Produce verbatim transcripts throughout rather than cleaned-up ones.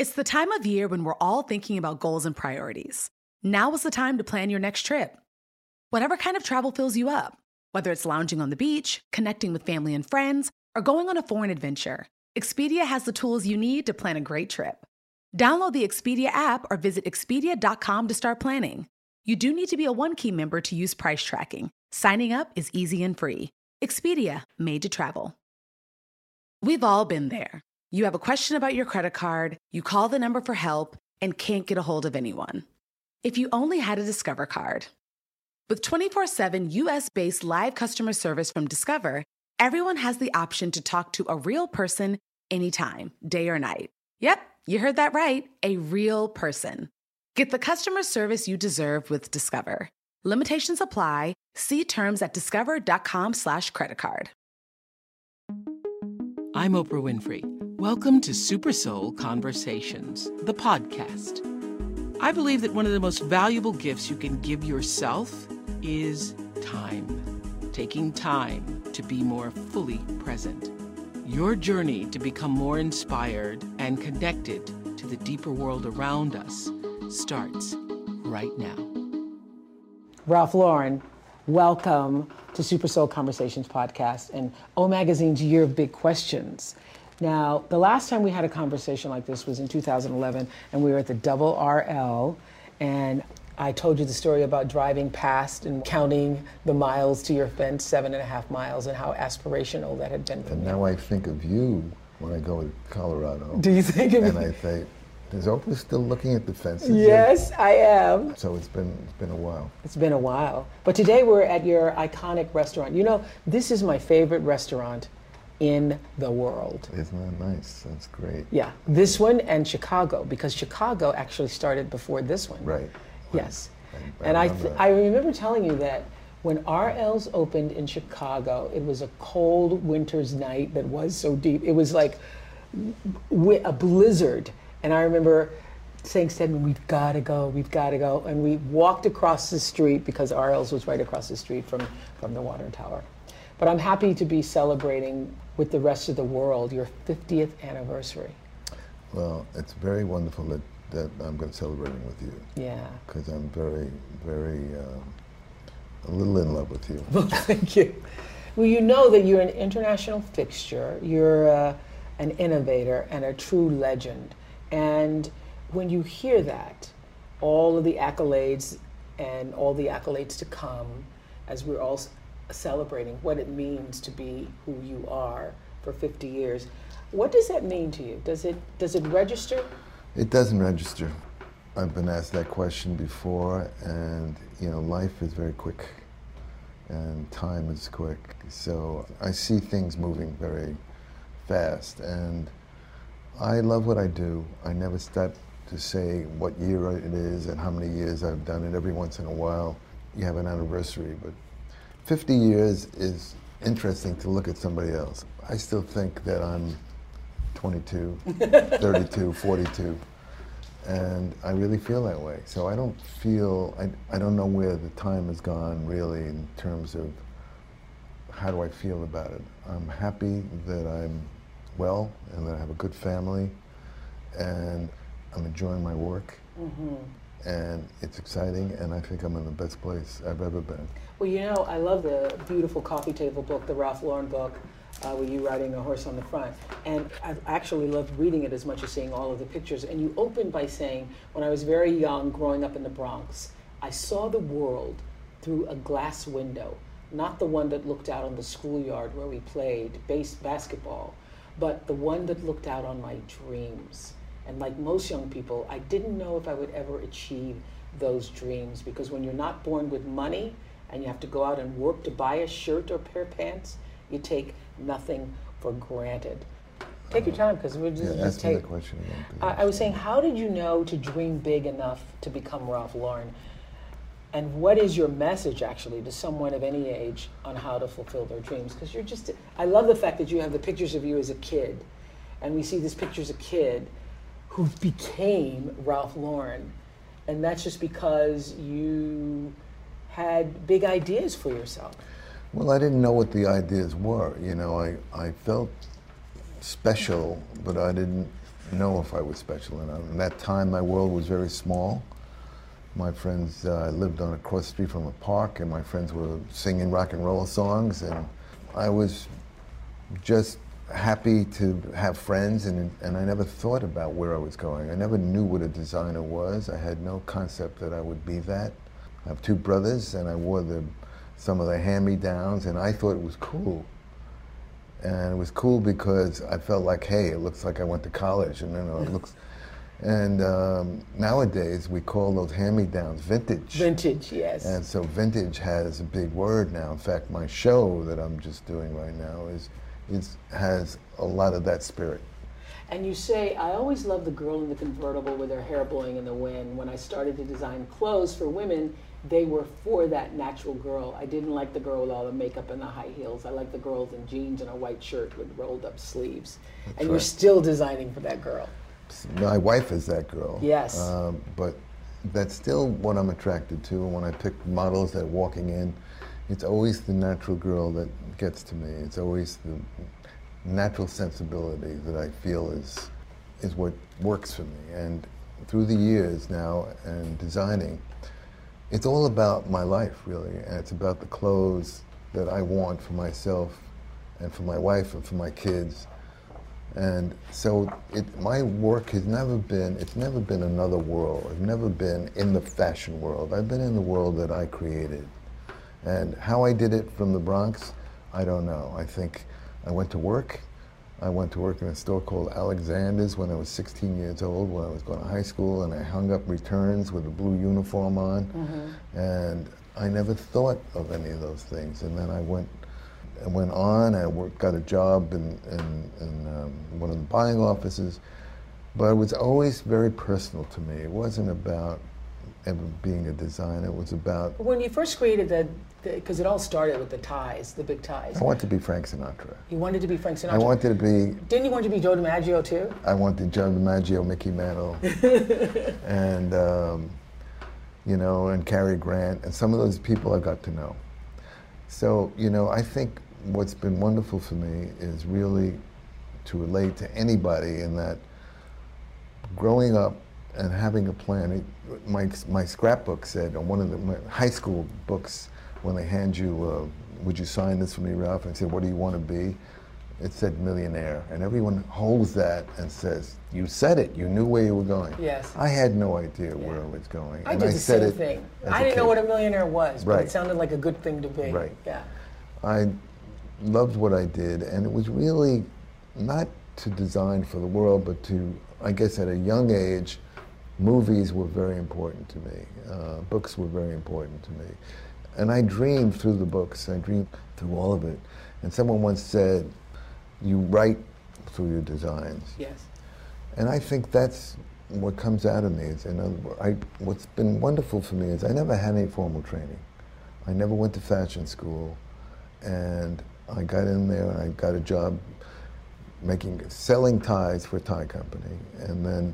It's the time of year when we're all thinking about goals and priorities. Now is the time to plan your next trip. Whatever kind of travel fills you up, whether it's lounging on the beach, connecting with family and friends, or going on a foreign adventure, Expedia has the tools you need to plan a great trip. Download the Expedia app or visit expedia dot com to start planning. You do need to be a One Key member to use price tracking. Signing up is easy and free. Expedia, made to travel. We've all been there. You have a question about your credit card, you call the number for help, and can't get a hold of anyone. If you only had a Discover card. With twenty-four seven U S-based live customer service from Discover, everyone has the option to talk to a real person anytime, day or night. Yep, you heard that right, a real person. Get the customer service you deserve with Discover. Limitations apply. See terms at discover.com slash credit card. I'm Oprah Winfrey. Welcome to Super Soul Conversations, the podcast. I believe that one of the most valuable gifts you can give yourself is time. Taking time to be more fully present. Your journey to become more inspired and connected to the deeper world around us starts right now. Ralph Lauren, welcome to Super Soul Conversations podcast and O Magazine's Year of Big Questions. Now, the last time we had a conversation like this was in two thousand eleven, and we were at the Double R L, and I told you the story about driving past and counting the miles to your fence, seven and a half miles, and how aspirational that had been for and me. And now I think of you when I go to Colorado. Do you think of and me? And I think, is Oprah still looking at the fences? Yes, I am. So it's been it's been a while. It's been a while. But today we're at your iconic restaurant. You know, this is my favorite restaurant in the world. Isn't that nice? That's great. Yeah, this one and Chicago, because Chicago actually started before this one. Right. Yes. I, I and I, remember th- I remember telling you that when R L's opened in Chicago, it was a cold winter's night that was so deep. It was like wi- a blizzard. And I remember saying, Stedman, we've got to go, we've got to go. And we walked across the street because R L's was right across the street from, from the Water Tower. But I'm happy to be celebrating with the rest of the world your fiftieth anniversary. Well, it's very wonderful that, that I'm going to celebrate with you. Yeah. Because I'm very, very, uh, a little in love with you. Well, thank you. Well, you know that you're an international fixture, you're uh, an innovator and a true legend. And when you hear that, all of the accolades and all the accolades to come, as we're all celebrating what it means to be who you are for fifty years, what does that mean to you? Does it does it register? It doesn't register. I've been asked that question before, and you know, life is very quick, and time is quick. So I see things moving very fast, and I love what I do. I never stop to say what year it is and how many years I've done it. Every once in a while, you have an anniversary, but fifty years is interesting to look at somebody else. I still think that I'm twenty-two, thirty-two, forty-two, and I really feel that way. So I don't feel, I, I don't know where the time has gone really in terms of how do I feel about it. I'm happy that I'm well and that I have a good family, and I'm enjoying my work. Mm-hmm. And it's exciting, and I think I'm in the best place I've ever been. Well, you know, I love the beautiful coffee table book, the Ralph Lauren book, uh, with you riding a horse on the front. And I've actually loved reading it as much as seeing all of the pictures. And you opened by saying, when I was very young, growing up in the Bronx, I saw the world through a glass window, not the one that looked out on the schoolyard where we played base basketball, but the one that looked out on my dreams. And like most young people, I didn't know if I would ever achieve those dreams, because when you're not born with money and you have to go out and work to buy a shirt or a pair of pants, you take nothing for granted. Take your time, because we're just, yeah, just ask take. me the question again, please. I, I was saying, how did you know to dream big enough to become Ralph Lauren? And what is your message, actually, to someone of any age on how to fulfill their dreams? Because you're just, I love the fact that you have the pictures of you as a kid, and we see these pictures of a kid who became Ralph Lauren. And that's just because you had big ideas for yourself. Well, I didn't know what the ideas were. You know, I, I felt special, but I didn't know if I was special or not. In that time, my world was very small. My friends, uh, I lived on across the street from a park, and my friends were singing rock and roll songs, and I was just happy to have friends, and, and I never thought about where I was going. I never knew what a designer was. I had no concept that I would be that. I have two brothers, and I wore the, some of the hand-me-downs, and I thought it was cool. And it was cool because I felt like, hey, it looks like I went to college, and you know, it looks. And um, nowadays we call those hand-me-downs vintage. Vintage, yes. And so vintage has a big word now. In fact, my show that I'm just doing right now is, is has a lot of that spirit. And you say, I always loved the girl in the convertible with her hair blowing in the wind. When I started to design clothes for women, they were for that natural girl. I didn't like the girl with all the makeup and the high heels. I liked the girls in jeans and a white shirt with rolled up sleeves. That's and right. You're still designing for that girl. My wife is that girl. Yes. Um, but that's still what I'm attracted to. And when I pick models that are walking in, it's always the natural girl that gets to me. It's always the natural sensibility that I feel is, is what works for me. And through the years now and designing, it's all about my life, really, and it's about the clothes that I want for myself and for my wife and for my kids. And so it, my work has never been, it's never been another world. I've never been in the fashion world. I've been in the world that I created. And how I did it from the Bronx, I don't know. I think I went to work. I went to work in a store called Alexander's when I was sixteen years old, when I was going to high school, and I hung up returns with a blue uniform on. Mm-hmm. And I never thought of any of those things. And then I went, I went on, I worked, got a job in, in, in um, one of the buying offices, but it was always very personal to me. It wasn't about ever being a designer, it was about... When you first created the, because it all started with the ties, the big ties. I wanted to be Frank Sinatra. You wanted to be Frank Sinatra? I wanted to be... Didn't you want to be Joe DiMaggio too? I wanted Joe DiMaggio, Mickey Mantle, and, um, you know, and Cary Grant, and some of those people I got to know. So, you know, I think what's been wonderful for me is really to relate to anybody in that growing up and having a plan. It, my, my scrapbook said on one of the my high school books, when they hand you, uh, would you sign this for me, Ralph? And I said, what do you want to be? It said millionaire. And everyone holds that and says, you said it, you knew where you were going. Yes. I had no idea Yeah. where I was going. I and did I the said same it thing. as I a didn't know kid. what a millionaire was, but Right. it sounded like a good thing to be. Right. Yeah. I loved what I did, and it was really not to design for the world, but to, I guess at a young age, movies were very important to me. Uh, books were very important to me. And I dreamed through the books, I dreamed through all of it. And someone once said, you write through your designs. Yes. And I think that's what comes out of me. Is, in other words, I, what's been wonderful for me is I never had any formal training. I never went to fashion school. And I got in there and I got a job making, selling ties for a tie company. And then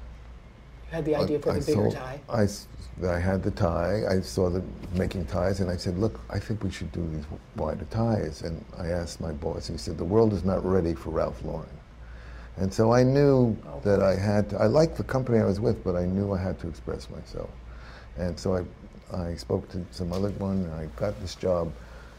You had the idea for I the bigger saw- tie. I, s- I had the tie, I saw them making ties, and I said, look, I think we should do these wider ties. And I asked my boss, he said, the world is not ready for Ralph Lauren. And so I knew Oh, that I had to, I liked the company I was with, but I knew I had to express myself. And so I, I spoke to some other one, and I got this job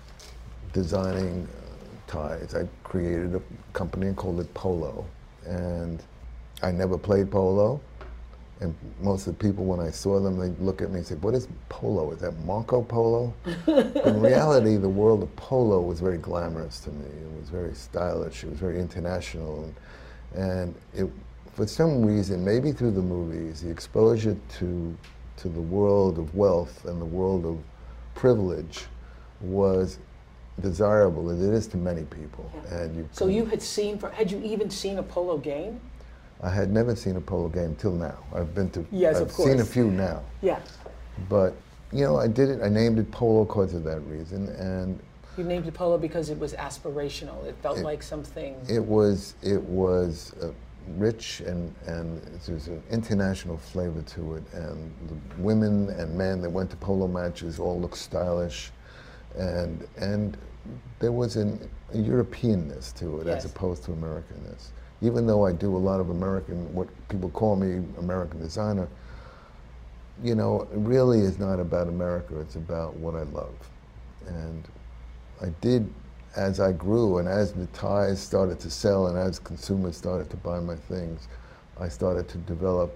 designing uh, ties. I created a company and called it Polo. And I never played polo. And most of the people, when I saw them, they look at me and say, what is polo? Is that Marco Polo? In reality, the world of polo was very glamorous to me. It was very stylish. It was very international. And, and it, for some reason, maybe through the movies, the exposure to, to the world of wealth and the world of privilege was desirable, as it is to many people. Yeah. And you So can- you had seen, for, had you even seen a polo game? I had never seen a polo game till now. I've been to, Yes, I've of seen a course. few now. Yeah. But, you know, I did it, I named it Polo because of that reason. And You named it polo because it was aspirational. It felt It- like something. it was, it was uh, rich and, and there's an international flavor to it. And the women and men that went to polo matches all looked stylish. And, and there was an, a Europeanness to it Yes. as opposed to Americanness. even though I do a lot of American, what people call me American designer, you know, it really is not about America, it's about what I love. And I did, as I grew and as the ties started to sell and as consumers started to buy my things, I started to develop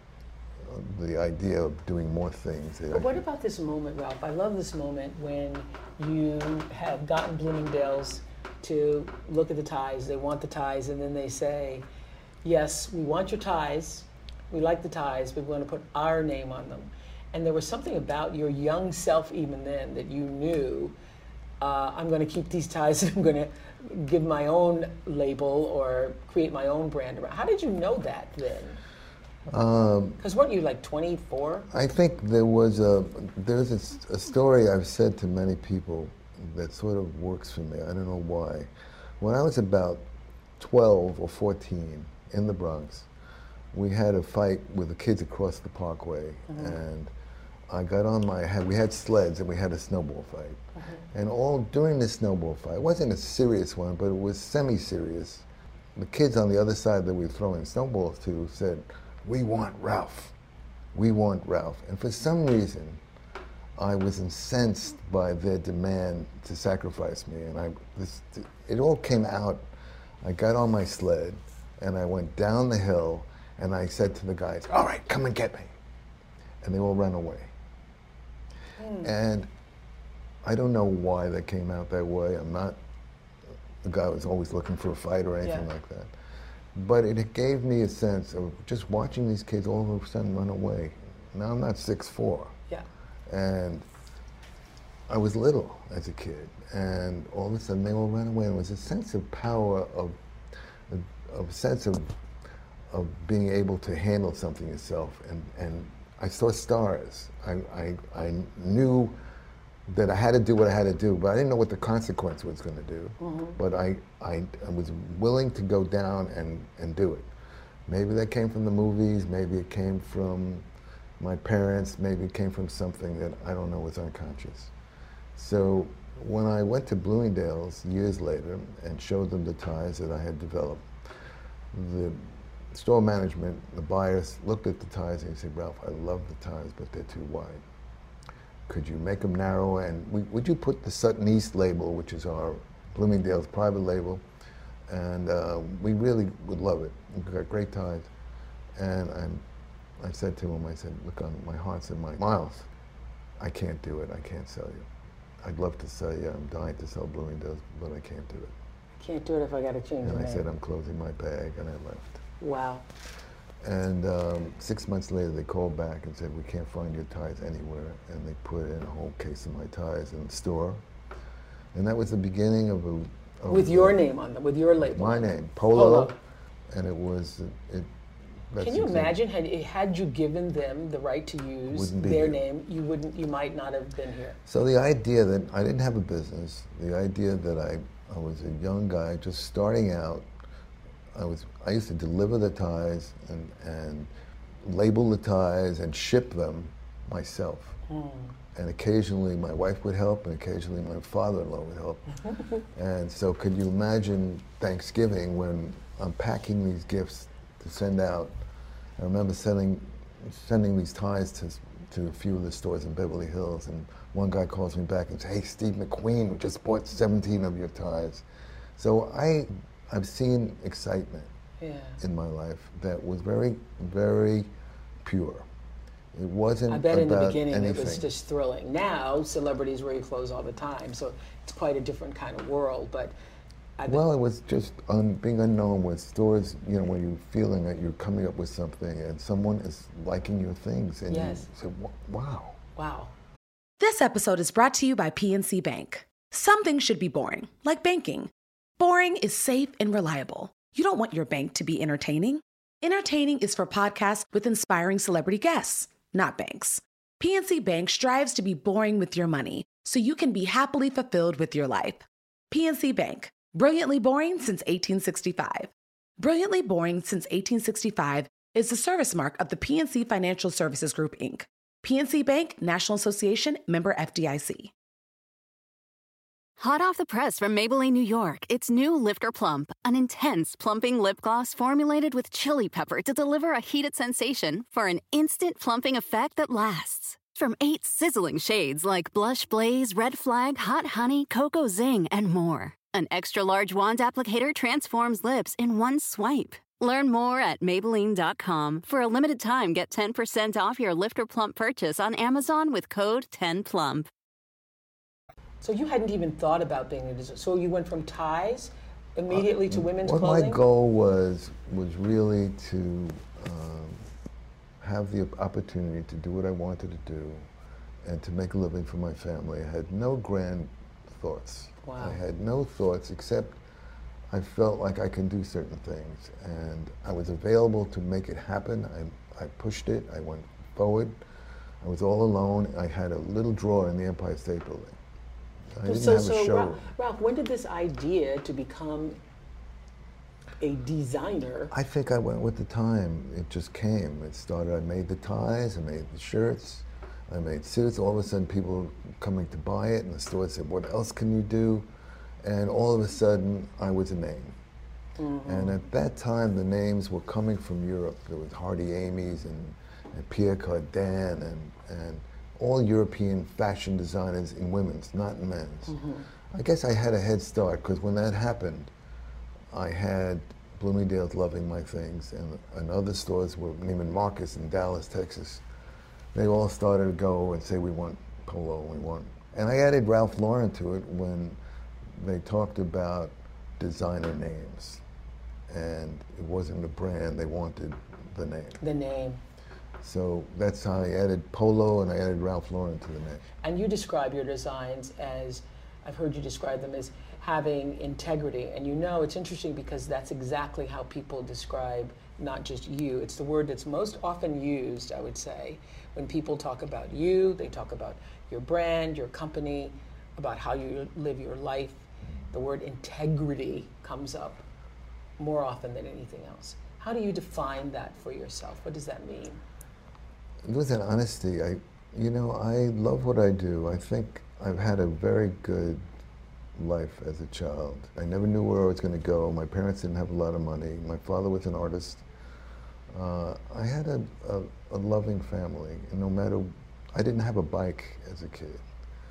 the idea of doing more things. But what about this moment, Ralph? I love this moment when you have gotten Bloomingdale's to look at the ties, they want the ties, and then they say, yes, we want your ties, we like the ties, but we want to put our name on them. And there was something about your young self even then that you knew, uh, I'm going to keep these ties and I'm going to give my own label or create my own brand around. How did you know that then? Because um, weren't you like twenty-four? I think there was a, there's a, a story I've said to many people that sort of works for me. I don't know why. When I was about twelve or fourteen in the Bronx, we had a fight with the kids across the Parkway, mm-hmm. and I got on my, we had sleds and we had a snowball fight. Mm-hmm. And all during the snowball fight, it wasn't a serious one, but it was semi-serious. The kids on the other side that we were throwing snowballs to said, we want Ralph, we want Ralph. And for some reason, I was incensed by their demand to sacrifice me. And I, this, it all came out. I got on my sled and I went down the hill and I said to the guys, all right, come and get me. And they all ran away. Mm. And I don't know why they came out that way. I'm not the guy who was always looking for a fight or anything yeah. like that. But it gave me a sense of just watching these kids all of a sudden run away. Now I'm not six foot four. Yeah. And I was little as a kid. And all of a sudden they all ran away. And it was a sense of power, of a, a sense of of being able to handle something yourself. And, and I saw stars. I, I, I knew that I had to do what I had to do, but I didn't know what the consequence was going to do. Mm-hmm. But I, I, I was willing to go down and, and do it. Maybe that came from the movies, maybe it came from my parents, maybe it came from something that I don't know was unconscious. So when I went to Bloomingdale's years later and showed them the ties that I had developed, the store management, the buyers looked at the ties and said, Ralph, I love the ties, but they're too wide. Could you make them narrower? And we, would you put the Sutton East label, which is our Bloomingdale's private label, and uh, we really would love it. We've got great ties. And I'm, I said to him, I said, look, on my heart's in my Miles, I can't do it, I can't sell you. I'd love to sell you, I'm dying to sell Bloomingdale's, but I can't do it. Can't do it if I got to change And the I name. said, I'm closing my bag, and I left. Wow. And um, six months later, they called back and said, we can't find your ties anywhere. And they put in a whole case of my ties in the store. And that was the beginning of a... Of with your a, name on them, with your label. My name, Polo. Polo. And it was... It, That's Can you imagine, had, had you given them the right to use their here. name, you wouldn't, you might not have been here. So the idea that I didn't have a business, the idea that I, I was a young guy just starting out, I was I used to deliver the ties and, and label the ties and ship them myself. Mm. And occasionally my wife would help, and occasionally my father-in-law would help. And so could you imagine Thanksgiving when I'm packing these gifts to send out? I remember sending sending these ties to to a few of the stores in Beverly Hills, and one guy calls me back and says, hey, Steve McQueen just bought seventeen of your ties. So I, I've seen excitement yeah. in my life that was very, very pure. It wasn't I bet about in the beginning anything. It was just thrilling. Now, celebrities wear clothes all the time, so it's quite a different kind of world, but I well, it was just un, being unknown with stores, you know, when you're feeling that you're coming up with something and someone is liking your things, and yes. you say, wow. Wow. This episode is brought to you by P N C Bank. Some things should be boring, like banking. Boring is safe and reliable. You don't want your bank to be entertaining. Entertaining is for podcasts with inspiring celebrity guests, not banks. P N C Bank strives to be boring with your money so you can be happily fulfilled with your life. P N C Bank. Brilliantly boring since eighteen sixty-five. Brilliantly boring since eighteen sixty-five is the service mark of the P N C Financial Services Group, Incorporated. P N C Bank, National Association, member F D I C. Hot off the press from Maybelline, New York, it's new Lifter Plump, an intense plumping lip gloss formulated with chili pepper to deliver a heated sensation for an instant plumping effect that lasts. From eight sizzling shades like Blush Blaze, Red Flag, Hot Honey, Cocoa Zing, and more. An extra-large wand applicator transforms lips in one swipe. Learn more at Maybelline dot com. For a limited time, get ten percent off your Lifter Plump purchase on Amazon with code ten plump. So you hadn't even thought about being a designer. So you went from ties immediately uh, to women's what clothing? My goal was was really to um, have the opportunity to do what I wanted to do and to make a living for my family. I had no grand thoughts. Wow. I had no thoughts except I felt like I could do certain things, and I was available to make it happen. I, I pushed it, I went forward. I was all alone. I had a little drawer in the Empire State Building. I didn't so, have so a show. Ralph, Ralph, when did this idea to become a designer? I think I went with the time. It just came. It started, I made the ties, I made the shirts, I made suits. All of a sudden people coming to buy it, and the store said, what else can you do? And all of a sudden I was a name. Mm-hmm. And at that time the names were coming from Europe. There was Hardy Amy's and, and Pierre Cardin and, and all European fashion designers in women's, not in men's. Mm-hmm. I guess I had a head start because when that happened, I had Bloomingdale's loving my things, and, and other stores were Neiman Marcus in Dallas, Texas. They all started to go and say, we want Polo, we want. And I added Ralph Lauren to it when they talked about designer names. And it wasn't a brand, they wanted the name. The name. So that's how I added Polo and I added Ralph Lauren to the name. And you describe your designs as, I've heard you describe them as having integrity. And you know, it's interesting because that's exactly how people describe not just you. It's the word that's most often used, I would say, when people talk about you, they talk about your brand, your company, about how you live your life. The word integrity comes up more often than anything else. How do you define that for yourself? What does that mean? It was an honesty. I, you know, I love what I do. I think I've had a very good life as a child. I never knew where I was going to go. My parents didn't have a lot of money. My father was an artist. Uh, I had a, a, a loving family. And no matter, I didn't have a bike as a kid.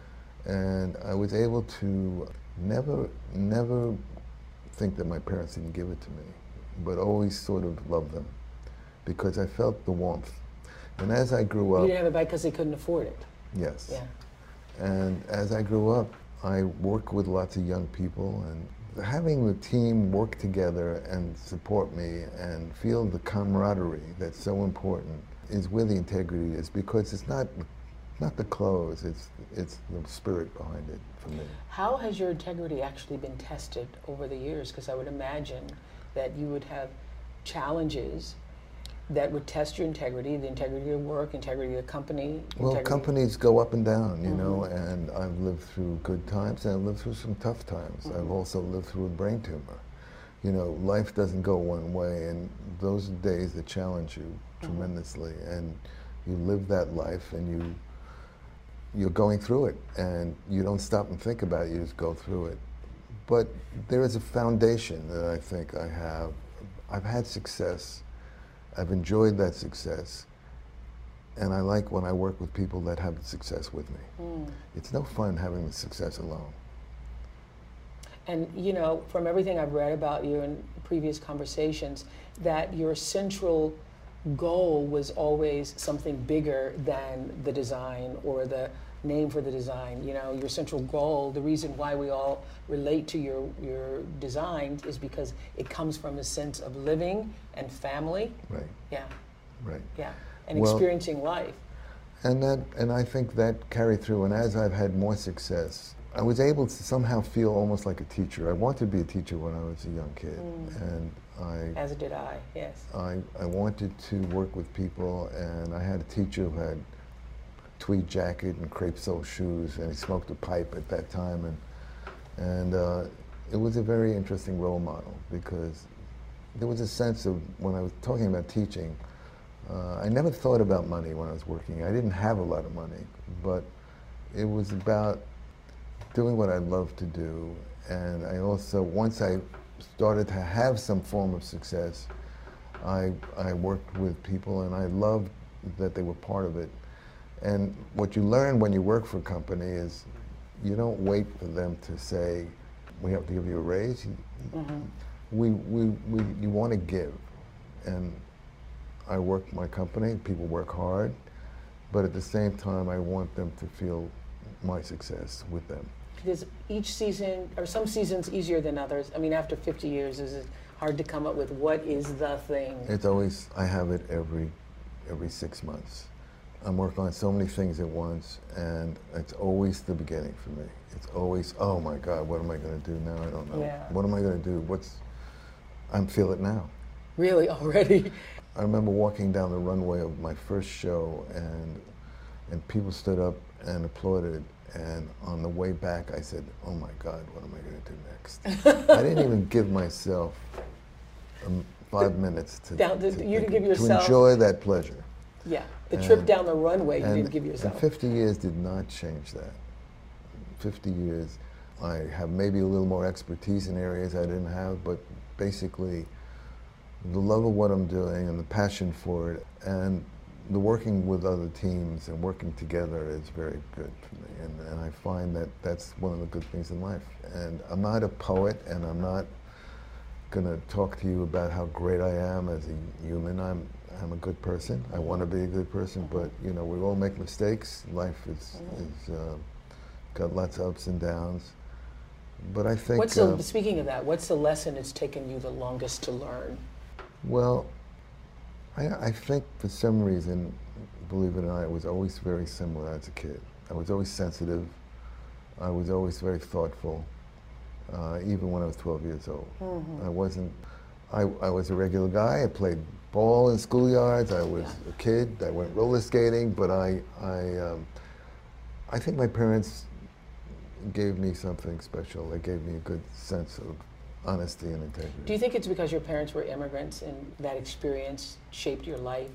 And I was able to never, never think that my parents didn't give it to me, but always sort of love them because I felt the warmth. And as I grew up... You didn't have a bike because they couldn't afford it. Yes. Yeah. And as I grew up, I worked with lots of young people, and having the team work together and support me and feel the camaraderie that's so important is where the integrity is, because it's not not the clothes, it's it's the spirit behind it for me. How has your integrity actually been tested over the years? Because I would imagine that you would have challenges that would test your integrity, the integrity of your work, integrity of the company. Well, integrity. companies go up and down, you Mm-hmm. know, and I've lived through good times and I've lived through some tough times. Mm-hmm. I've also lived through a brain tumor. You know, life doesn't go one way, and those are days that challenge you mm-hmm. tremendously, and you live that life and you, you're going through it, and you don't stop and think about it, you just go through it. But there is a foundation that I think I have. I've had success. I've enjoyed that success, and I like when I work with people that have success with me. Mm. It's no fun having the success alone. And you know, from everything I've read about you in previous conversations, that your central goal was always something bigger than the design or the name for the design. You know, your central goal, the reason why we all relate to your, your design is because it comes from a sense of living and family. Right. Yeah. Right. Yeah. And well, experiencing life. And that, and I think that carried through, and as I've had more success, I was able to somehow feel almost like a teacher. I wanted to be a teacher when I was a young kid, mm. and I... As did I, yes. I, I wanted to work with people, and I had a teacher who had tweed jacket and crepe sole shoes, and he smoked a pipe at that time, and and uh, it was a very interesting role model, because there was a sense of, when I was talking about teaching, uh, I never thought about money when I was working. I didn't have a lot of money, but it was about doing what I love to do, and I also, once I started to have some form of success, I, I worked with people and I loved that they were part of it. And what you learn when you work for a company is you don't wait for them to say, we have to give you a raise. Mm-hmm. we, we, we, you want to give. And I work my company, people work hard, but at the same time I want them to feel my success with them. Is each season, or some seasons easier than others? I mean, after fifty years, is it hard to come up with what is the thing? It's always, I have it every, every six months. I'm working on so many things at once, and it's always the beginning for me. It's always, oh my God, what am I going to do now? I don't know. Yeah. What am I going to do? What's, I feel it now. Really, already? I remember walking down the runway of my first show, and and people stood up and applauded. And on the way back, I said, "Oh my God, what am I going to do next?" I didn't even give myself um, five minutes to, down to, to, you to, give yourself, to enjoy that pleasure. Yeah, the and, trip down the runway, you and, didn't give yourself. And fifty years did not change that. fifty years, I have maybe a little more expertise in areas I didn't have, but basically, the love of what I'm doing and the passion for it, and the working with other teams and working together is very good for me. And, and I find that that's one of the good things in life. And I'm not a poet, and I'm not going to talk to you about how great I am as a human. I'm, I'm a good person. I want to be a good person, but you know, we all make mistakes. Life is, is uh, got lots of ups and downs. But I think... What's the, uh, speaking of that, what's the lesson it's taken you the longest to learn? Well, I, I think for some reason, believe it or not, I was always very similar as a kid. I was always sensitive. I was always very thoughtful, uh, even when I was twelve years old. Mm-hmm. I wasn't, I, I was a regular guy. I played ball in schoolyards. I was yeah. a kid. I went roller skating, but I, I, um, I think my parents gave me something special. They gave me a good sense of honesty and integrity. Do you think it's because your parents were immigrants and that experience shaped your life,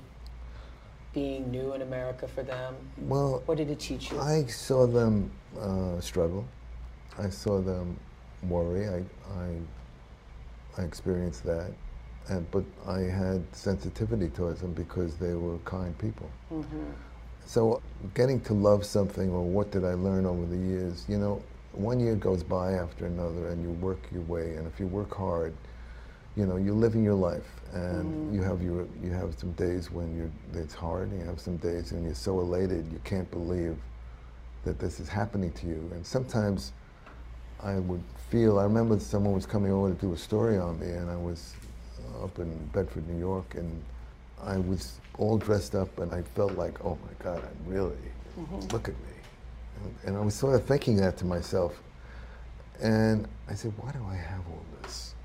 being new in America for them? Well, what did it teach you? I saw them uh, struggle. I saw them worry. I, I, I experienced that, and but I had sensitivity towards them because they were kind people. Mm-hmm. So getting to love something, or what did I learn over the years? You know, one year goes by after another, and you work your way. And if you work hard, you know, you're living your life, and mm. you have your you have some days when you're it's hard, and you have some days when you're so elated you can't believe that this is happening to you. And sometimes I would feel. I remember someone was coming over to do a story on me, and I was up in Bedford, New York, and I was all dressed up, and I felt like, oh my God, I'm really mm-hmm. look at me. And I was sort of thinking that to myself. And I said, why do I have all this?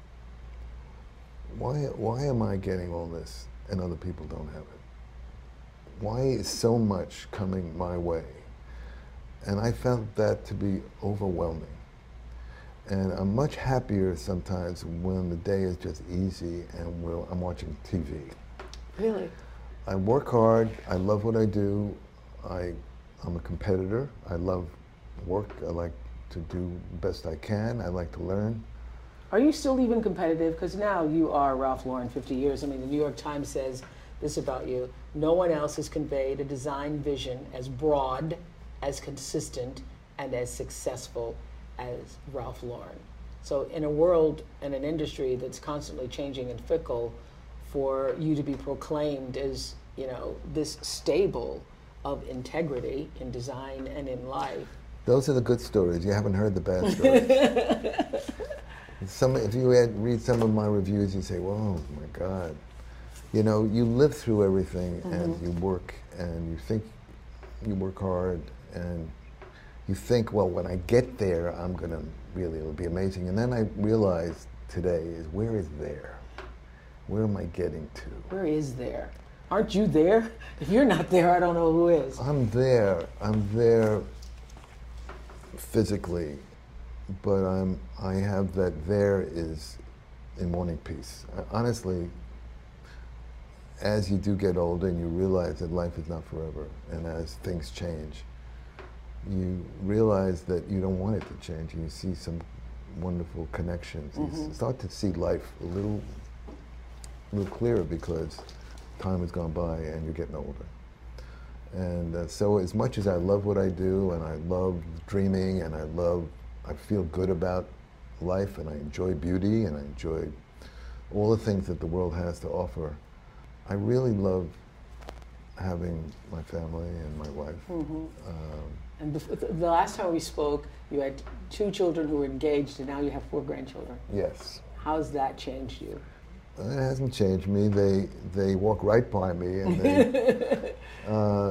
Why, why am I getting all this and other people don't have it? Why is so much coming my way? And I found that to be overwhelming. And I'm much happier sometimes when the day is just easy and we're, I'm watching T V. Really? I work hard. I love what I do. I I'm a competitor. I love work. I like to do the best I can. I like to learn. Are you still even competitive? Because now you are Ralph Lauren fifty years. I mean, the New York Times says this about you: no one else has conveyed a design vision as broad, as consistent, and as successful as Ralph Lauren. So in a world and an industry that's constantly changing and fickle, for you to be proclaimed as, you know, this stable of integrity in design and in life. Those are the good stories. You haven't heard the bad stories. Some, if you had, read some of my reviews, you say, "Whoa, my God!" You know, you live through everything, mm-hmm. and you work, and you think you work hard, and you think, "Well, when I get there, I'm gonna really, it'll be amazing." And then I realized today is, where is there? Where am I getting to? Where is there? Aren't you there? If you're not there, I don't know who is. I'm there. I'm there physically, but I'm. I have that there is in morning peace. Honestly, as you do get older and you realize that life is not forever, and as things change, you realize that you don't want it to change, and you see some wonderful connections. Mm-hmm. You start to see life a little, little clearer because time has gone by and you're getting older. And uh, so as much as I love what I do, and I love dreaming, and I love, I feel good about life, and I enjoy beauty, and I enjoy all the things that the world has to offer, I really love having my family and my wife. Mm-hmm. Um, and the, the last time we spoke, you had two children who were engaged, and now you have four grandchildren. Yes. How's that changed you? It hasn't changed me. They they walk right by me, and they, uh,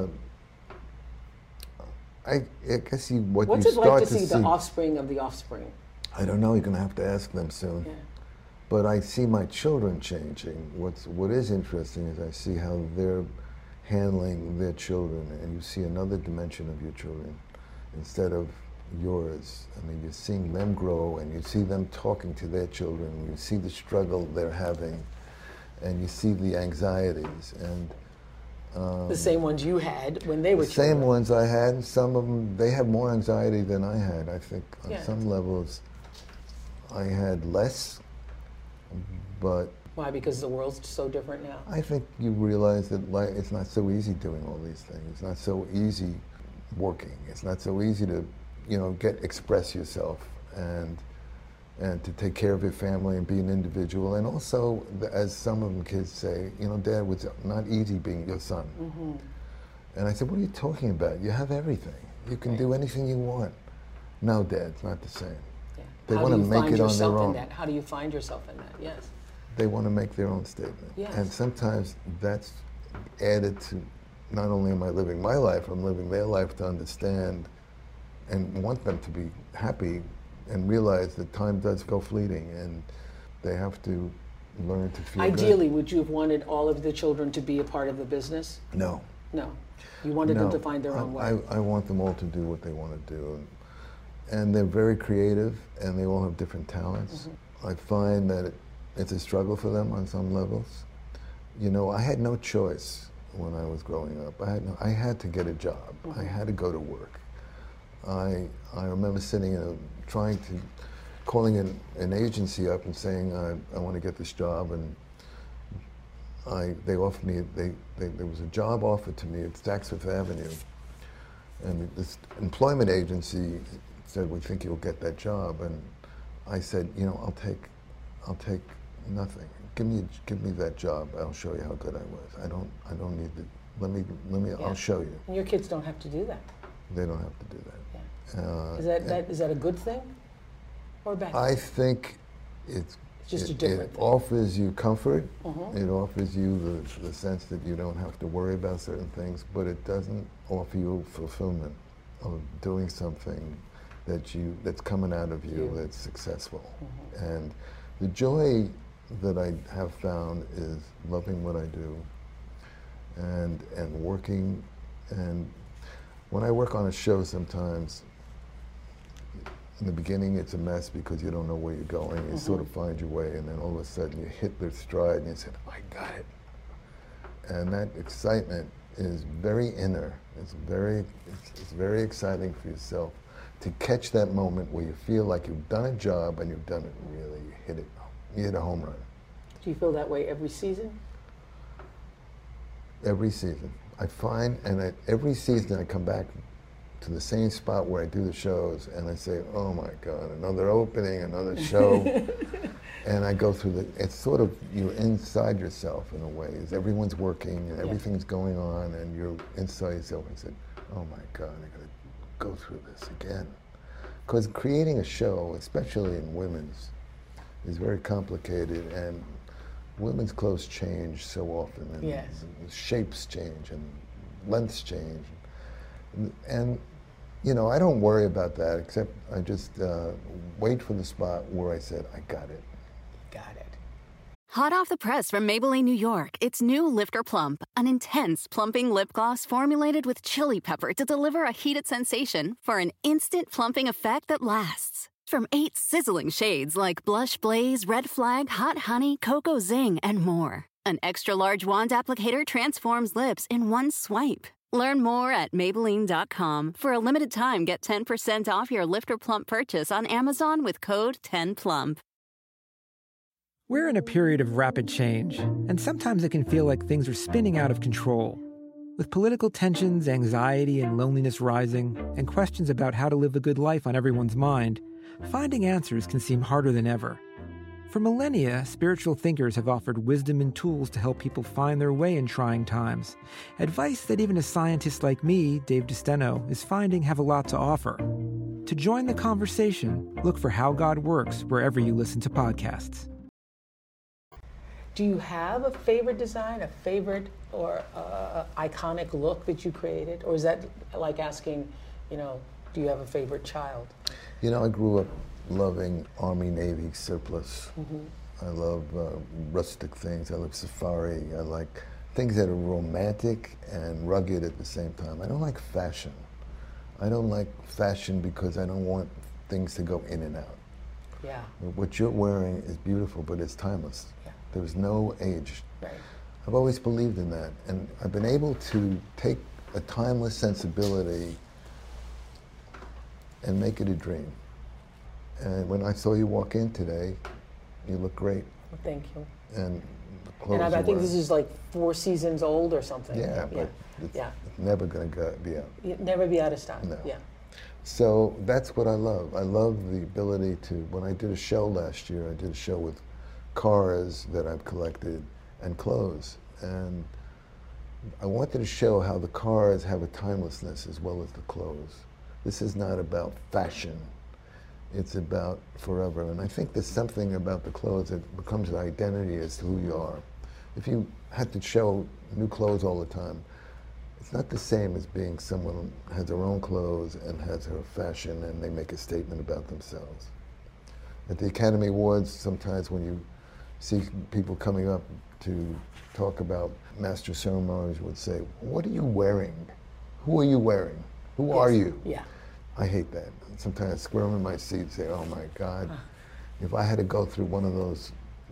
I, I guess you what What's you it start like to, to see, see the offspring of the offspring? I don't know. You're going to have to ask them soon. Yeah. But I see my children changing. What's what is interesting is I see how they're handling their children, and you see another dimension of your children instead of yours. I mean, you're seeing them grow, and you see them talking to their children, and you see the struggle they're having, and you see the anxieties. And um, the same ones you had when they were the children. same ones I had, and some of them, they have more anxiety than I had. I think on Yeah. some levels I had less, but Why? Because the world's so different now. I think you realize that life, it's not so easy doing all these things. It's not so easy working. It's not so easy to, you know, get express yourself and and to take care of your family and be an individual. And also, as some of them kids say, you know, Dad, it's not easy being your son. Mm-hmm. And I said, what are you talking about? You have everything. You can do anything you want. No, Dad, it's not the same. Yeah. They How want do to you make find it on yourself their in own. that? How do you find yourself in that? Yes. They want to make their own statement. Yes. And sometimes that's added to, not only am I living my life, I'm living their life to understand and want them to be happy and realize that time does go fleeting, and they have to learn to feel Ideally, good. would you have wanted all of the children to be a part of the business? No. No. You wanted no. them to find their I, own way. I, I want them all to do what they want to do. And, and they're very creative, and they all have different talents. Mm-hmm. I find that it, it's a struggle for them on some levels. You know, I had no choice when I was growing up. I had no, I had to get a job. Mm-hmm. I had to go to work. I I remember sitting in a, trying to, calling an, an agency up and saying, I, I want to get this job, and I they offered me, they, they there was a job offered to me at Saks Fifth Avenue, and this employment agency said, we think you'll get that job, and I said, you know, I'll take, I'll take nothing. Give me, give me that job. I'll show you how good I was. I don't, I don't need to. Let me, let me. Yeah. I'll show you. And your kids don't have to do that. They don't have to do that. Yeah. Uh, Is that, that is that a good thing or a bad thing? I think it's, It's just it, a different it thing. offers you comfort. Mhm. It offers you the, the sense that you don't have to worry about certain things, but it doesn't offer you fulfillment of doing something that you that's coming out of you Yeah. that's successful. Mm-hmm. And the joy that I have found is loving what I do and and working. And when I work on a show, sometimes in the beginning it's a mess because you don't know where you're going. You mm-hmm. sort of find your way, and then all of a sudden you hit the stride and you say, I got it. And that excitement is very inner. It's very, it's, it's very exciting for yourself to catch that moment where you feel like you've done a job and you've done it really. You hit it. You hit a home run. Do you feel that way every season? Every season. I find, and at every season I come back to the same spot where I do the shows, and I say, oh my God, another opening, another show. And I go through the, it's sort of, you're inside yourself in a way. As everyone's working and everything's yeah. going on, and you're inside yourself and say, oh my God, I gotta go through this again. Because creating a show, especially in women's, is very complicated, and women's clothes change so often, and yes. shapes change, and lengths change. And, and, you know, I don't worry about that, except I just uh, wait for the spot where I said, I got it. Got it. Hot off the press from Maybelline, New York, it's new Lifter Plump, an intense plumping lip gloss formulated with chili pepper to deliver a heated sensation for an instant plumping effect that lasts. From eight sizzling shades like Blush Blaze, Red Flag, Hot Honey, Cocoa Zing, and more. An extra large wand applicator transforms lips in one swipe. Learn more at Maybelline dot com. For a limited time, get ten percent off your Lifter Plump purchase on Amazon with code ten plump. We're in a period of rapid change, and sometimes it can feel like things are spinning out of control. With political tensions, anxiety, and loneliness rising, and questions about how to live a good life on everyone's mind, finding answers can seem harder than ever. For millennia, spiritual thinkers have offered wisdom and tools to help people find their way in trying times. Advice that even a scientist like me, Dave DeSteno, is finding have a lot to offer. To join the conversation, look for How God Works wherever you listen to podcasts. Do you have a favorite design, a favorite or uh, iconic look that you created? Or is that like asking, you know, do you have a favorite child? You know, I grew up loving Army, Navy surplus. Mm-hmm. I love uh, rustic things. I love safari. I like things that are romantic and rugged at the same time. I don't like fashion. I don't like fashion because I don't want things to go in and out. Yeah. What you're wearing is beautiful, but it's timeless. Yeah. There's no age. Right. I've always believed in that, and I've been able to take a timeless sensibility and make it a dream. And when I saw you walk in today, you look great. Well, thank you. And the clothes And I, I think were, this is like four seasons old or something. Yeah, but yeah. It's, yeah. it's never going to be out. You'd never be out of stock. No. Yeah. So that's what I love. I love the ability to, when I did a show last year, I did a show with cars that I've collected and clothes. And I wanted to show how the cars have a timelessness as well as the clothes. This is not about fashion. It's about forever. And I think there's something about the clothes that becomes an identity as to who you are. If you had to show new clothes all the time, it's not the same as being someone who has their own clothes and has her fashion and they make a statement about themselves. At the Academy Awards, sometimes when you see people coming up to talk about master ceremonies would say, what are you wearing? Who are you wearing? Who yes. are you? Yeah. I hate that. Sometimes I squirm in my seat and say, oh my God, if I had to go through one of those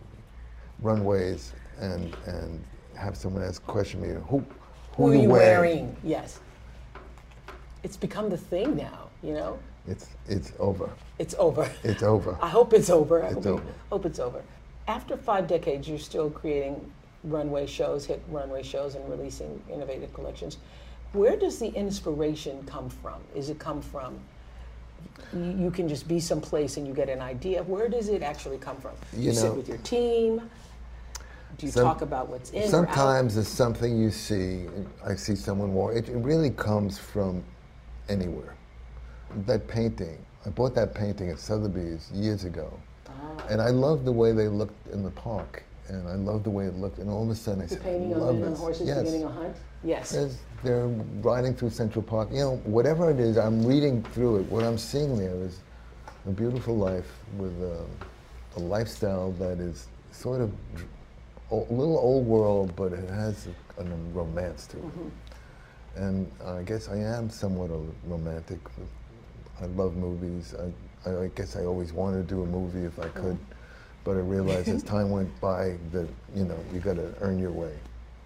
runways and and have someone ask question me, who, who, who are you wearing? wearing? Yes. It's become the thing now, you know? It's it's over. It's over. It's over. I hope it's over. I It's hope, over. hope it's over. After five decades, you're still creating runway shows, hit runway shows, and releasing innovative collections. Where does the inspiration come from? Is it come from, you, you can just be someplace and you get an idea? Where does it actually come from? You, You sit know, with your team? Do you some- talk about what's in or out? Sometimes it's something you see. I see someone wear it. It really comes from anywhere. That painting, I bought that painting at Sotheby's years ago. Ah. And I loved the way they looked in the park. And I loved the way it looked. And all of a sudden I The said, painting I of love the this. horses Yes. beginning a hunt? Yes. As they're riding through Central Park, you know, whatever it is, I'm reading through it. What I'm seeing there is a beautiful life with a, a lifestyle that is sort of dr- a little old world, but it has a, a romance to it. Mm-hmm. And I guess I am somewhat a romantic. I love movies. I, I, I guess I always wanted to do a movie if I could, mm-hmm. but I realized as time went by that, you know, you got to earn your way.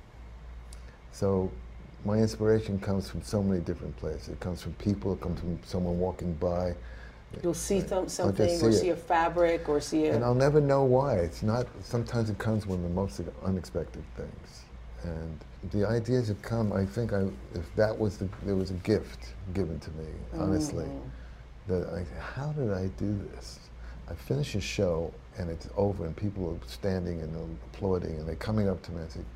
So my inspiration comes from so many different places. It comes from people, it comes from someone walking by. You'll see th- I'll something just see or it. see a fabric or see a... And I'll never know why. It's not, sometimes it comes when the most unexpected things. And the ideas have come, I think I, if that was the, there was a gift given to me, honestly, mm-hmm. that I, how did I do this? I finish a show and it's over and people are standing and applauding and they're coming up to me and say,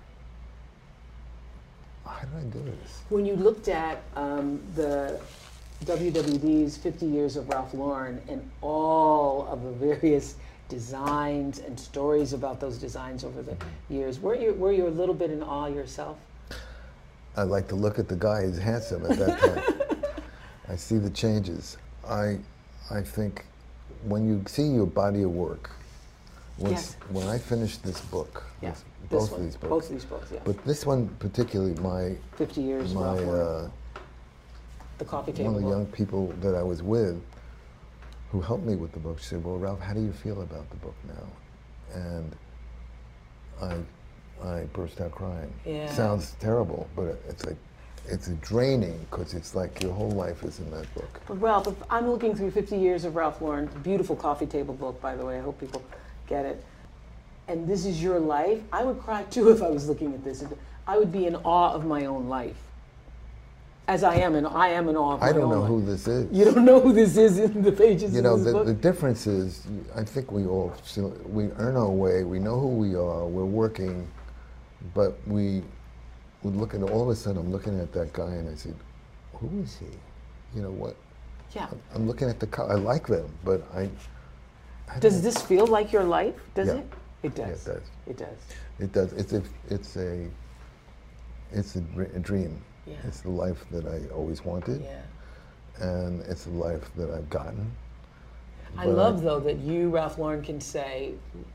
how did I do this? When you looked at um, the W W D's fifty years of Ralph Lauren and all of the various designs and stories about those designs over the years, were you were you a little bit in awe yourself? I like to look at the guy who's handsome at that point. I see the changes. I I think when you see your body of work, once, Yes. when I finished this book, Yeah. this- This both one, of these books, Both of these books, yeah. but this one particularly, my fifty years my Ralph Lauren. uh, The coffee table one of the book. young people that I was with, who helped me with the book, she said, "Well, Ralph, how do you feel about the book now?" And I I burst out crying. Yeah. Sounds terrible, but it's like it's draining because it's like your whole life is in that book. But Ralph, if I'm looking through fifty years of Ralph Lauren, beautiful coffee table book, by the way, I hope people get it, and this is your life, I would cry too if I was looking at this. I would be in awe of my own life. As I am, and I am in awe of my I own don't know life. who this is. You don't know who this is in the pages You of know, this the, book? the difference is, I think we all, we earn our way, we know who we are, we're working, but we would look at, all of a sudden I'm looking at that guy and I said, who is he? You know what? Yeah. I'm looking at the car, I like them, but I, I Does don't- this feel like your life? Does Yeah. it? It does. Yeah, it does. It does. It does. It's a, it's a, it's a, dr- a dream. Yeah. It's the life that I always wanted, Yeah. and it's the life that I've gotten. I But love, though, that you, Ralph Lauren, can say,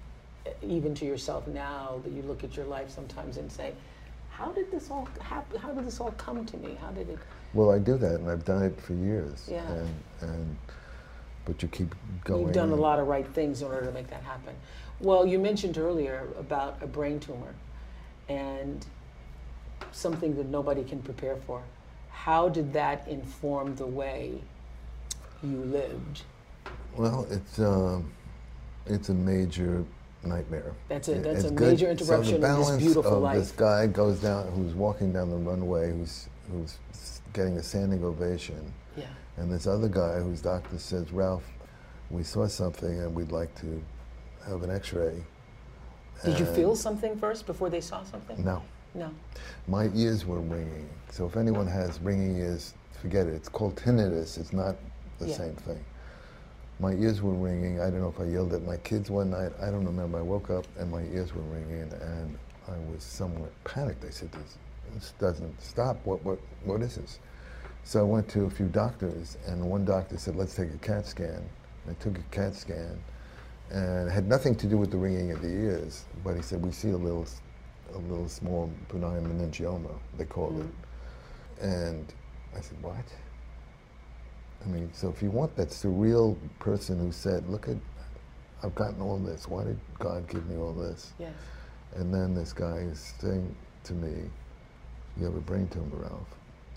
even to yourself now, that you look at your life sometimes and say, how did this all happen? How did this all come to me? How did it? Well, I do that, and I've done it for years. Yeah. And, and but you keep going. You've done a and- lot of right things in order to make that happen. Well, you mentioned earlier about a brain tumor and something that nobody can prepare for. How did that inform the way you lived? Well, it's um, it's a major nightmare. That's a- It- that's it's a good. major interruption so the in this balance beautiful of life. This guy goes down, who's walking down the runway, who's who's getting a standing ovation, Yeah. and this other guy whose doctor says, Ralph, we saw something and we'd like to have an X-ray. Did you And- feel something first before they saw something? No. No. My ears were ringing. So if anyone has ringing ears, forget it. It's called tinnitus. It's not the Yeah. same thing. My ears were ringing. I don't know if I yelled at my kids one night. I don't remember. I woke up and my ears were ringing, and I was somewhat panicked. I said, "This, this doesn't stop. What, what, what is this?" So I went to a few doctors, and one doctor said, "Let's take a CAT scan." I took a CAT scan, and it had nothing to do with the ringing of the ears. But he said, "We see a little, a little small benign meningioma," they called Mm. it. And I said, "What?" I mean, so if you want that surreal person who said, "Look at, I've gotten all this. Why did God give me all this?" Yes. And then this guy is saying to me, "You have a brain tumor, Ralph.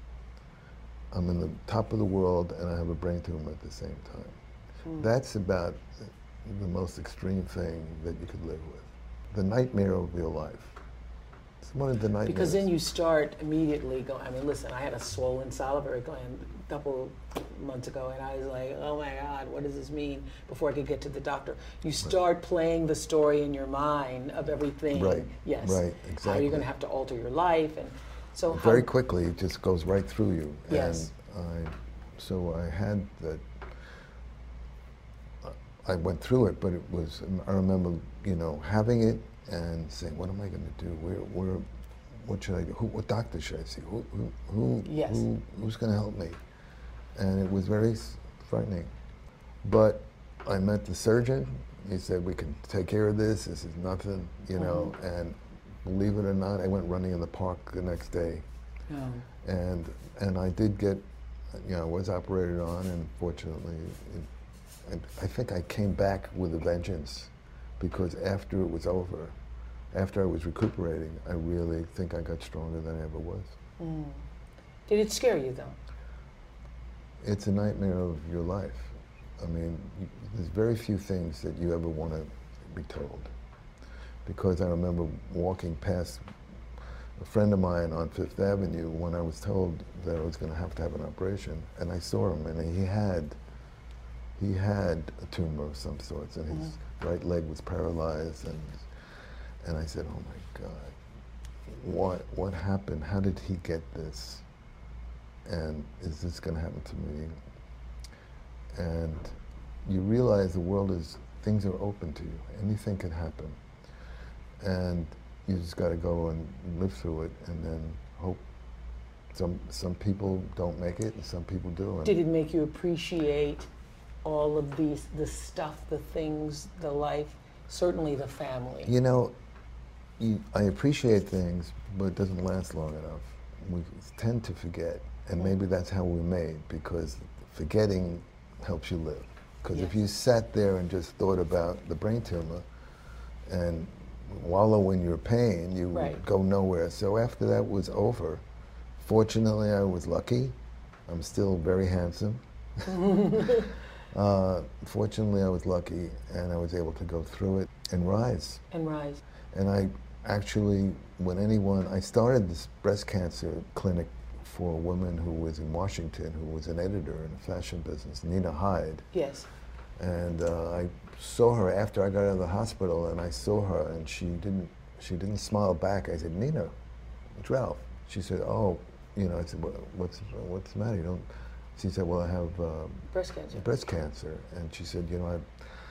I'm in the top of the world and I have a brain tumor at the same time." Mm. That's about the most extreme thing that you could live with. The nightmare of your life. It's one of the nightmares. Because then you start immediately going, I mean, listen, I had a swollen salivary gland a couple months ago, and I was like, oh my God, what does this mean? Before I could get to the doctor. You start playing the story in your mind of everything. Right, Yes. right, How exactly. you're going to have to alter your life. And so how, Very quickly, it just goes right through you. Yes. And I, so I had that, I went through it, but it was, I remember, you know, having it and saying, what am I going to do? Where, where, what should I do? Who, what doctor should I see? Who, who, who, Yes. who who's going to help me? And it was very s- frightening. But I met the surgeon. He said, we can take care of this. This is nothing, you know. And believe it or not, I went running in the park the next day. Oh. And and I did get, you know, was operated on, and fortunately, it, I, I think I came back with a vengeance, because after it was over, after I was recuperating, I really think I got stronger than I ever was. Mm. Did it scare you, though? It's a nightmare of your life. I mean, you, there's very few things that you ever want to be told. Because I remember walking past a friend of mine on Fifth Avenue when I was told that I was going to have to have an operation, and I saw him, and he had, he had a tumor of some sorts, and his Mm-hmm. right leg was paralyzed, and and I said, oh my God, what what happened? How did he get this? And is this going to happen to me? And you realize the world is, things are open to you. Anything can happen. And you just got to go and live through it, and then hope. Some some people don't make it, and some people do. And Did it make you appreciate all of these, the stuff, the things, the life, certainly the family? You know, you, I appreciate things, but it doesn't last long enough. We tend to forget, and maybe that's how we're made, because forgetting helps you live. Because if Yes. you sat there and just thought about the brain tumor and wallow in your pain, you Right. would go nowhere. So after that was over, fortunately, I was lucky. I'm still very handsome. uh, fortunately, I was lucky, and I was able to go through it and rise. And rise. And I actually, when anyone, I started this breast cancer clinic for a woman who was in Washington, who was an editor in the fashion business, Nina Hyde. Yes. And uh, I saw her after I got out of the hospital, and I saw her, and she didn't, she didn't smile back. I said, Nina, it's Ralph. She said, oh, you know, I said, what's, what's the matter? You don't, she said, well, I have um, breast cancer. Breast cancer. And she said, you know,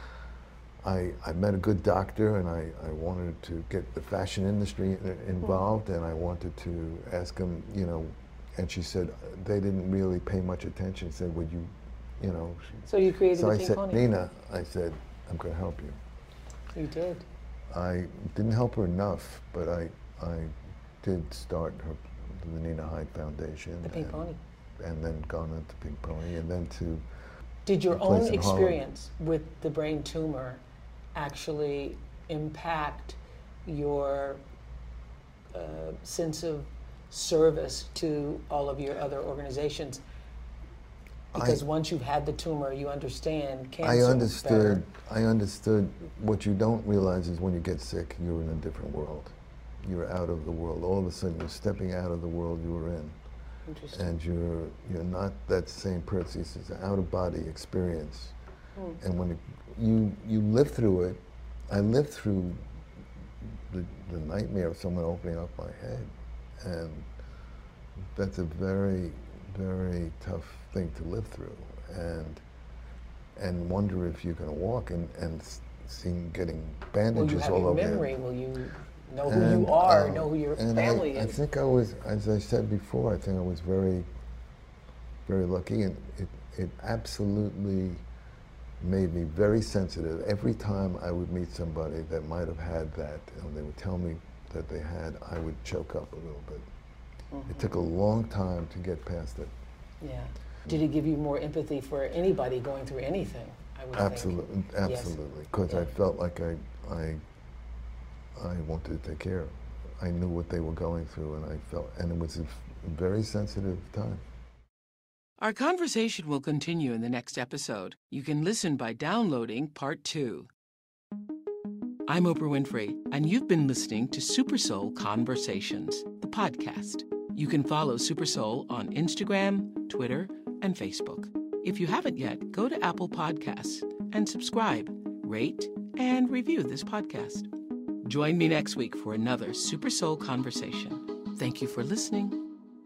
I, I, I met a good doctor, and I, I wanted to get the fashion industry involved, mm-hmm. and I wanted to ask him, you know, and she said, they didn't really pay much attention. She said, would you, you know. So you created so the I Pink said, Pony. Nina, I said, I'm going to help you. You did. I didn't help her enough, but I, I did start her, the Nina Hyde Foundation. The Pink and, Pony. And then gone into Pink Pony, and then to. Did your a place own in Harlem. experience with the brain tumor actually impact your uh, sense of service to all of your other organizations? Because I, once you've had the tumor, you understand cancer I understood. better. I understood. What you don't realize is when you get sick, you're in a different world. You're out of the world. All of a sudden, you're stepping out of the world you were in, and you're you're not that same person. It's an out of body experience. Hmm. And when it, you you live through it, I lived through the, the nightmare of someone opening up my head, and that's a very very tough thing to live through, and and wonder if you're going to walk, and and seeing getting bandages all over. Will you have your memory? Will you know who and, you are? Uh, know who your family I, is? I think I was, as I said before, I think I was very, very lucky, and it it absolutely made me very sensitive. Every time I would meet somebody that might have had that, and they would tell me that they had, I would choke up a little bit. Mm-hmm. It took a long time to get past it. Yeah. Did it give you more empathy for anybody going through anything? I would absolutely, think. absolutely. Because yes. yeah. I felt like I, I, I wanted to take care of. I knew what they were going through, and I felt, and it was a very sensitive time. Our conversation will continue in the next episode. You can listen by downloading part two. I'm Oprah Winfrey, and you've been listening to Super Soul Conversations, the podcast. You can follow Super Soul on Instagram, Twitter, and Facebook. If you haven't yet, go to Apple Podcasts and subscribe, rate, and review this podcast. Join me next week for another Super Soul Conversation. Thank you for listening.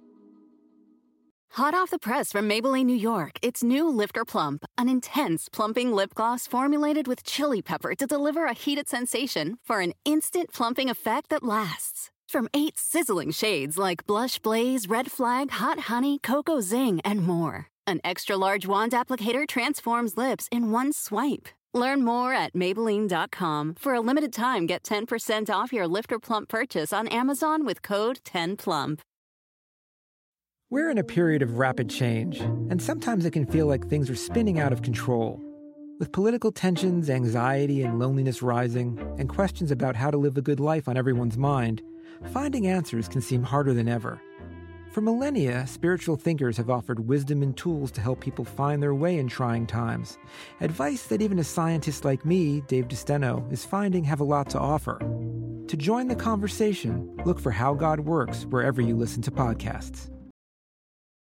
Hot off the press from Maybelline, New York, it's new Lifter Plump, an intense plumping lip gloss formulated with chili pepper to deliver a heated sensation for an instant plumping effect that lasts. From eight sizzling shades like Blush Blaze, Red Flag, Hot Honey, Cocoa Zing, and more. An extra-large wand applicator transforms lips in one swipe. Learn more at Maybelline dot com. For a limited time, get ten percent off your Lifter Plump purchase on Amazon with code ten plump. We're in a period of rapid change, and sometimes it can feel like things are spinning out of control. With political tensions, anxiety, and loneliness rising, and questions about how to live a good life on everyone's mind, finding answers can seem harder than ever. For millennia, spiritual thinkers have offered wisdom and tools to help people find their way in trying times. Advice that even a scientist like me, Dave DeSteno, is finding have a lot to offer. To join the conversation, look for How God Works wherever you listen to podcasts.